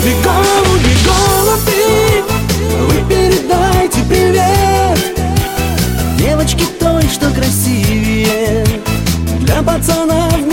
Голуби, голуби, голуби, вы передайте привет девочке той, что красивее, для пацана в